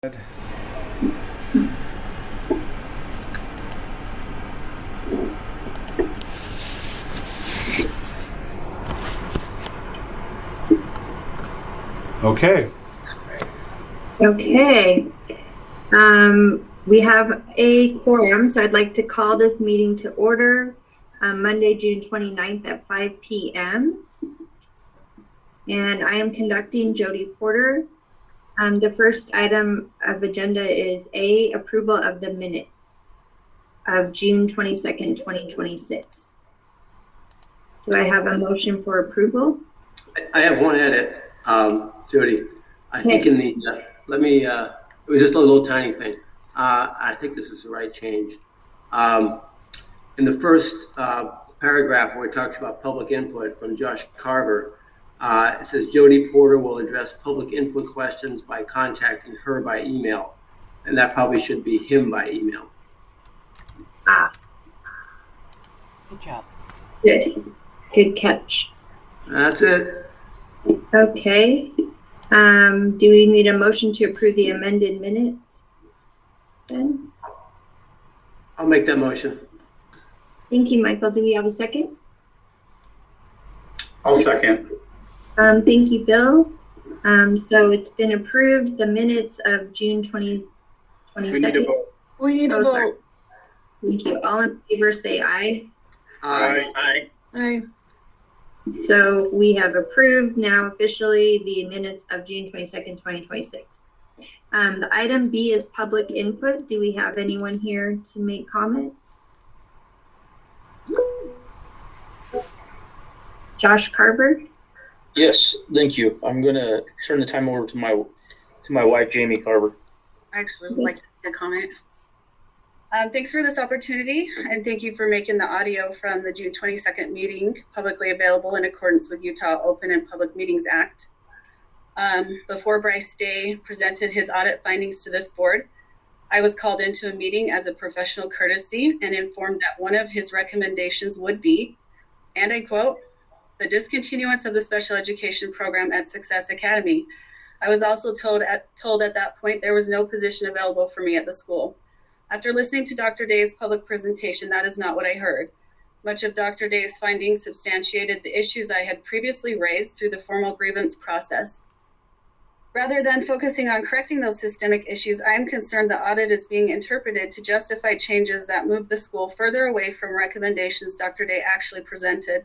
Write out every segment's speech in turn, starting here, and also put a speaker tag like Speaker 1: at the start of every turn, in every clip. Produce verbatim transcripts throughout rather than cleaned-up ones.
Speaker 1: Okay.
Speaker 2: Okay. Um, we have a quorum, so I'd like to call this meeting to order um, Monday, June twenty-ninth at five p m And I am conducting Jody Porter. Um, the first item of agenda is A, approval of the minutes of June twenty-second, twenty twenty-six. Do I have a motion for approval?
Speaker 3: I have one edit, um, Jody. I
Speaker 2: Okay.
Speaker 3: think in the, uh, let me, uh, it was just a little tiny thing. Uh, I think this is the right change. Um, in the first uh, paragraph where it talks about public input from Josh Carver, uh, it says Jody Porter will address public input questions by contacting her by email. And that probably should be him by email.
Speaker 2: Ah.
Speaker 4: Good job.
Speaker 2: Good. Good catch.
Speaker 3: That's it.
Speaker 2: Okay. Um, do we need a motion to approve the amended minutes? Then?
Speaker 3: I'll make that motion.
Speaker 2: Thank you, Michael. Do we have a second?
Speaker 5: I'll second.
Speaker 2: Um, thank you, Bill. Um, so it's been approved, the minutes of June twenty,
Speaker 5: We need a
Speaker 2: twenty-second.
Speaker 5: vote.
Speaker 4: We need a
Speaker 2: Oh, sorry.
Speaker 4: vote.
Speaker 2: Thank you. All in favor, say aye.
Speaker 3: Aye.
Speaker 5: Aye.
Speaker 4: Aye.
Speaker 2: So we have approved now officially the minutes of June twenty-second, twenty twenty-six. Um, the item B is public input. Do we have anyone here to make comment? Josh Carver?
Speaker 6: Yes, thank you. I'm gonna turn the time over to my to my wife, Jamie Carver.
Speaker 7: I actually would like to comment. Um, thanks for this opportunity, and thank you for making the audio from the June twenty-second meeting publicly available in accordance with Utah Open and Public Meetings Act. Um, before Bryce Day presented his audit findings to this board, I was called into a meeting as a professional courtesy and informed that one of his recommendations would be, and I quote, the discontinuance of the special education program at Success Academy. I was also told at, told at that point there was no position available for me at the school. After listening to Doctor Day's public presentation, that is not what I heard. Much of Doctor Day's findings substantiated the issues I had previously raised through the formal grievance process. Rather than focusing on correcting those systemic issues, I am concerned the audit is being interpreted to justify changes that move the school further away from recommendations Doctor Day actually presented.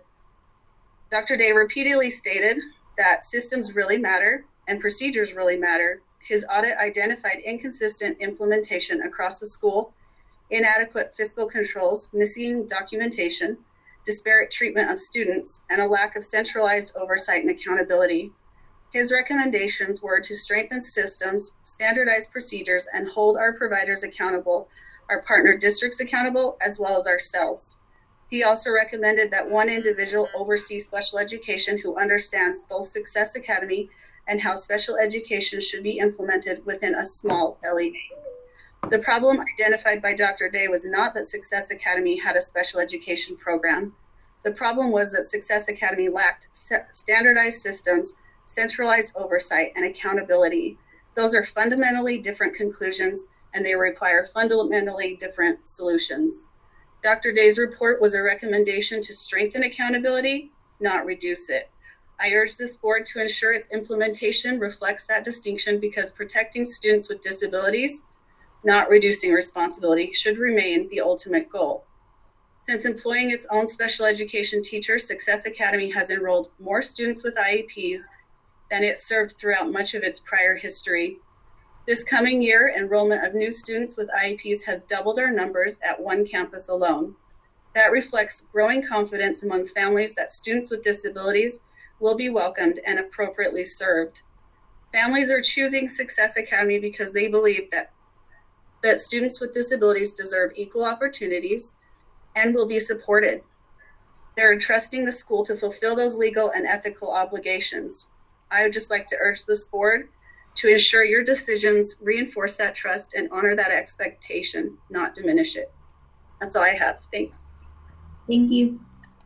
Speaker 7: Doctor Day repeatedly stated that systems really matter and procedures really matter. His audit identified inconsistent implementation across the school, inadequate fiscal controls, missing documentation, disparate treatment of students, and a lack of centralized oversight and accountability. His recommendations were to strengthen systems, standardize procedures, and hold our providers accountable, our partner districts accountable, as well as ourselves. He also recommended that one individual oversee special education who understands both Success Academy and how special education should be implemented within a small L E A. The problem identified by Doctor Day was not that Success Academy had a special education program. The problem was that Success Academy lacked standardized systems, centralized oversight, and accountability. Those are fundamentally different conclusions, and they require fundamentally different solutions. Doctor Day's report was a recommendation to strengthen accountability, not reduce it. I urge this board to ensure its implementation reflects that distinction because protecting students with disabilities, not reducing responsibility, should remain the ultimate goal. Since employing its own special education teacher, Success Academy has enrolled more students with I E Ps than it served throughout much of its prior history. This coming year, enrollment of new students with I E Ps has doubled our numbers at one campus alone. That reflects growing confidence among families that students with disabilities will be welcomed and appropriately served. Families are choosing Success Academy because they believe that, that students with disabilities deserve equal opportunities and will be supported. They're trusting the school to fulfill those legal and ethical obligations. I would just like to urge this board to ensure your decisions reinforce that trust and honor that expectation, not diminish it. That's all I have. Thanks.
Speaker 2: Thank you.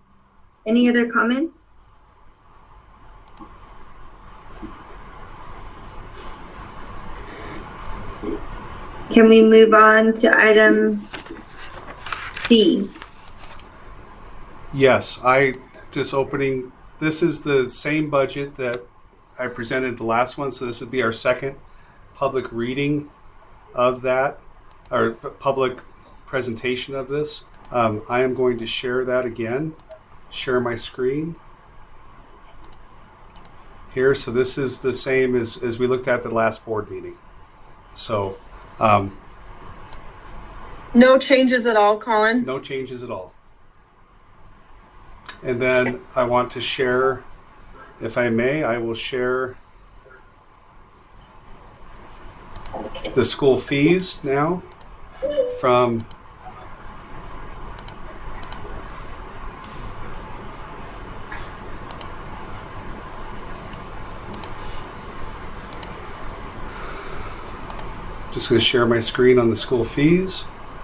Speaker 2: Any other comments? Can we move on to item C?
Speaker 1: Yes, I just opening, this is the same budget that I presented the last one, so this would be our second public reading of that, or p- public presentation of this. Um, I am going to share that again, share my screen here. So this is the same as, as we looked at the last board meeting. So um,
Speaker 5: No changes at all, Colin?
Speaker 1: no changes at all. And then I want to share, if I may, I will share the school fees now from just going to share my screen on the school fees.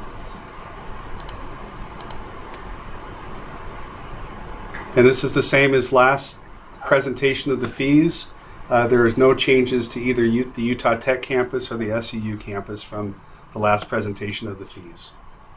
Speaker 1: And this is the same as last presentation of the fees. Uh, there is no changes to either U- the Utah Tech campus or the S U U campus from the last presentation of the fees.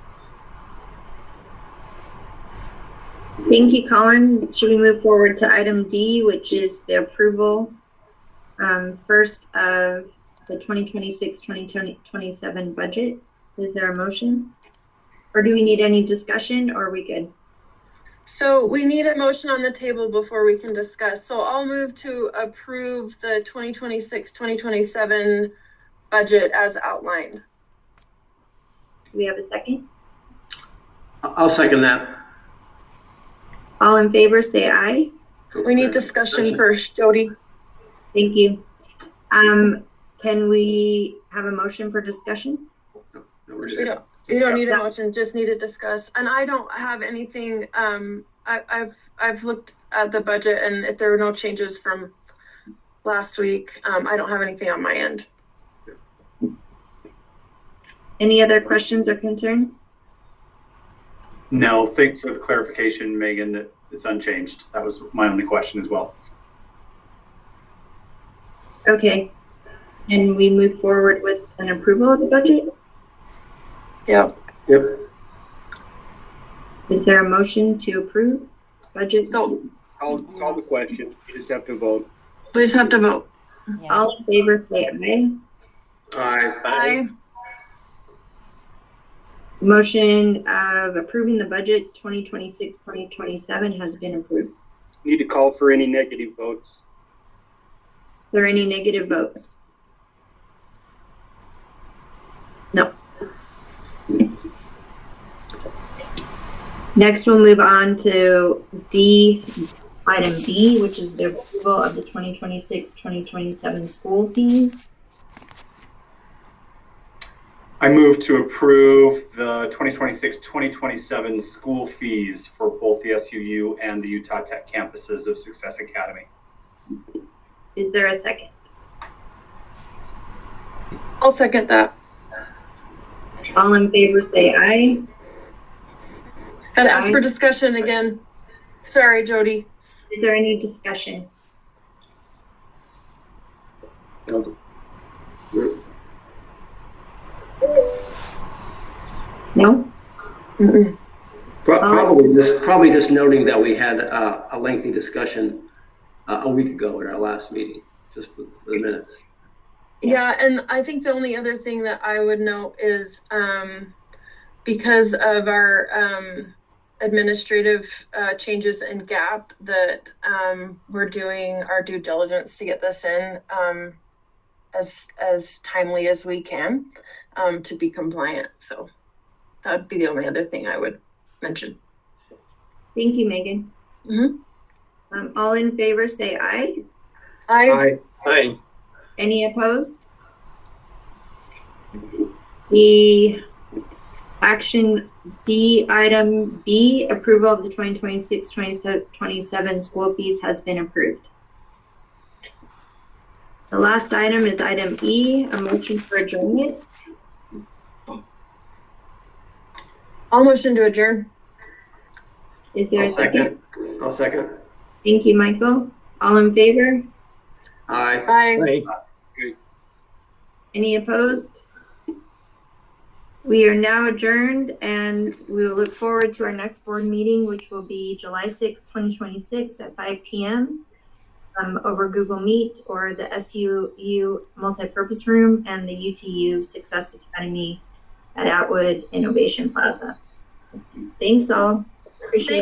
Speaker 2: Thank you, Colin. Should we move forward to item D, which is the approval um, first of the twenty twenty-six twenty twenty-seven budget? Is there a motion? Or do we need any discussion, or are we good?
Speaker 5: So we need a motion on the table before we can discuss. So I'll move to approve the twenty twenty-six twenty twenty-seven budget as outlined.
Speaker 2: Do we have a second?
Speaker 3: I- I'll second that.
Speaker 2: All in favor, say aye.
Speaker 5: We need discussion first, Jody.
Speaker 2: Thank you. Um, can we have a motion for discussion?
Speaker 3: No, we're
Speaker 5: You
Speaker 3: just-
Speaker 5: don't, you don't need a motion, just need to discuss. And I don't have anything, um, I, I've, I've looked at the budget, and if there were no changes from last week, um, I don't have anything on my end.
Speaker 2: Any other questions or concerns?
Speaker 8: No, thanks for the clarification, Megan, that it's unchanged. That was my only question as well.
Speaker 2: Okay. And we move forward with an approval of the budget?
Speaker 5: Yep.
Speaker 3: Yep.
Speaker 2: Is there a motion to approve budget?
Speaker 5: So
Speaker 9: Call, call the question. You just have to vote.
Speaker 5: we just have to vote.
Speaker 4: Yeah.
Speaker 2: All in favor, say aye.
Speaker 3: Aye.
Speaker 5: Aye.
Speaker 2: Motion of approving the budget twenty twenty-six twenty twenty-seven has been approved.
Speaker 9: Need to call for any negative votes.
Speaker 2: Are there any negative votes? No. Next, we'll move on to D, item D, which is the approval of the twenty twenty-six twenty twenty-seven school fees.
Speaker 8: I move to approve the twenty twenty-six twenty twenty-seven school fees for both the S U U and the Utah Tech campuses of Success Academy.
Speaker 2: Is there a second?
Speaker 5: I'll second that.
Speaker 2: All in favor, say aye.
Speaker 5: Gotta ask for discussion again. Sorry, Jody.
Speaker 2: Is there any discussion?
Speaker 3: No.
Speaker 2: No?
Speaker 5: Mm-mm.
Speaker 3: Pro- Probably just, probably just noting that we had uh, a lengthy discussion uh, a week ago at our last meeting, just for for the minutes.
Speaker 5: Yeah, and I think the only other thing that I would note is um, because of our um, administrative uh, changes in G A P, that um, we're doing our due diligence to get this in um, as as timely as we can um, to be compliant. So that would be the only other thing I would mention.
Speaker 2: Thank you, Megan.
Speaker 5: Mhm.
Speaker 2: Um, all in favor, say aye.
Speaker 5: I
Speaker 3: Aye.
Speaker 9: Aye.
Speaker 2: Any opposed? The action D, item B, approval of the twenty twenty-six twenty twenty-seven school fees has been approved. The last item is item E, a motion for adjournment.
Speaker 5: I'll motion to adjourn.
Speaker 2: Is there
Speaker 3: I'll
Speaker 2: a second?
Speaker 3: second. I'll second.
Speaker 2: Thank you, Michael. All in favor?
Speaker 3: Aye.
Speaker 5: Aye.
Speaker 9: Aye.
Speaker 2: Any opposed? We are now adjourned, and we will look forward to our next board meeting, which will be July sixth, twenty twenty-six at five p.m. Um, over Google Meet or the S U U multipurpose room and the U T U Success Academy at Atwood Innovation Plaza. Thanks all. Appreciate it.